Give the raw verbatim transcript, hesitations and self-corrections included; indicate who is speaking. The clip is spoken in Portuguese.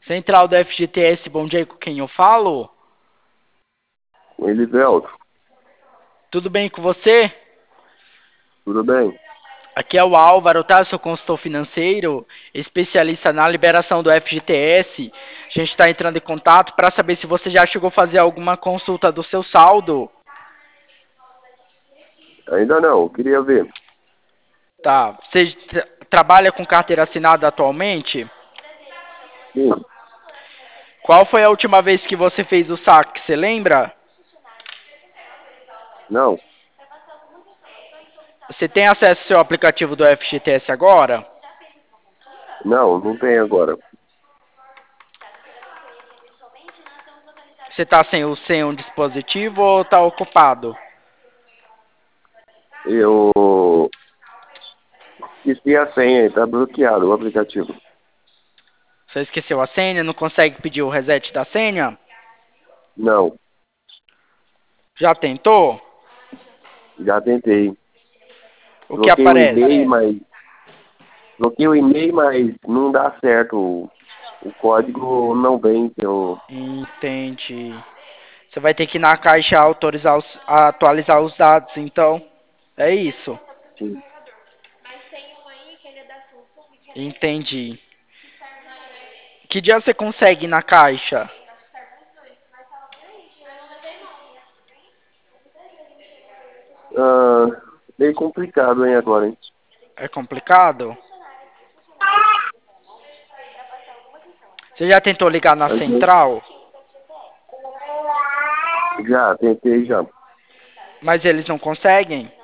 Speaker 1: Central do F G T S, bom dia, com quem eu falo?
Speaker 2: Com Elivelto,
Speaker 1: Tudo bem com você?
Speaker 2: tudo bem?
Speaker 1: Aqui é o Álvaro, tá? Eu sou consultor financeiro, especialista na liberação do F G T S. A gente está entrando em contato para saber se você já chegou a fazer alguma consulta do seu saldo.
Speaker 2: Ainda não, queria ver.
Speaker 1: Tá. Você tra- trabalha com carteira assinada atualmente?
Speaker 2: Sim,
Speaker 1: Qual foi a última vez que você fez o saque? Você lembra?
Speaker 2: não,
Speaker 1: Você tem acesso ao seu aplicativo do F G T S agora?
Speaker 2: não, não tem agora.
Speaker 1: Você está sem o sem um dispositivo ou está ocupado?
Speaker 2: Eu esqueci a senha, tá bloqueado o aplicativo.
Speaker 1: Você esqueceu a senha? Não consegue pedir o reset da senha?
Speaker 2: Não,
Speaker 1: Já tentou?
Speaker 2: já tentei.
Speaker 1: O que
Speaker 2: Bloqueei o
Speaker 1: aparece?
Speaker 2: e-mail, mas bloqueei o e-mail, mas não dá certo. O, o código não vem. Eu,
Speaker 1: Entendi. Você vai ter que ir na caixa autorizar os, atualizar os dados, então. É isso.
Speaker 2: sim.
Speaker 1: Entendi. Que dia você consegue ir na caixa?
Speaker 2: Ah, meio complicado, hein, agora, hein?
Speaker 1: É complicado? Você já tentou ligar na
Speaker 2: Mas eu-
Speaker 1: central?
Speaker 2: Já, tentei já.
Speaker 1: Mas eles não conseguem?